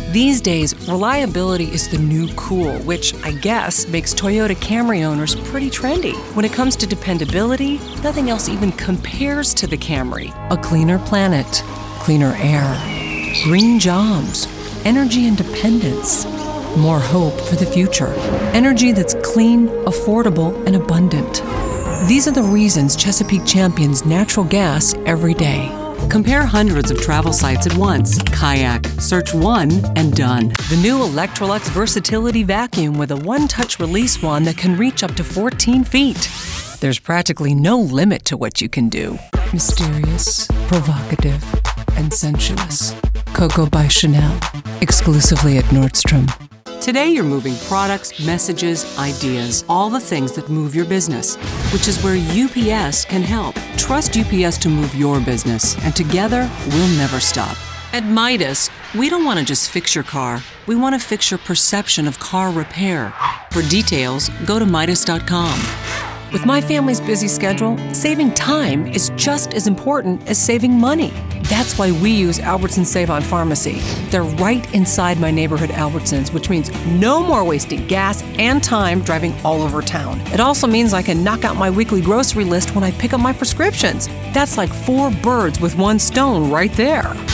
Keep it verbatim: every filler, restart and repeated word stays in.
These days, reliability is the new cool, which I guess makes Toyota Camry owners pretty trendy. When it comes to dependability, nothing else even compares to the Camry. A cleaner planet, cleaner air, green jobs, energy independence, more hope for the future. Energy that's clean, affordable, and abundant. These are the reasons Chesapeake champions natural gas every day. Compare hundreds of travel sites at once. Kayak. Search one and done. The new Electrolux Versatility Vacuum with a one-touch release wand that can reach up to fourteen feet. There's practically no limit to what you can do. Mysterious, provocative, and sensuous. Coco by Chanel. Exclusively at Nordstrom. Today you're moving products, messages, ideas, all the things that move your business, which is where U P S can help. Trust U P S to move your business, and together we'll never stop. At Midas, we don't want to just fix your car. We want to fix your perception of car repair. For details, go to Midas dot com. With my family's busy schedule, saving time is just as important as saving money. That's why we use Albertsons Save On Pharmacy. They're right inside my neighborhood Albertsons, which means no more wasting gas and time driving all over town. It also means I can knock out my weekly grocery list when I pick up my prescriptions. That's like four birds with one stone right there.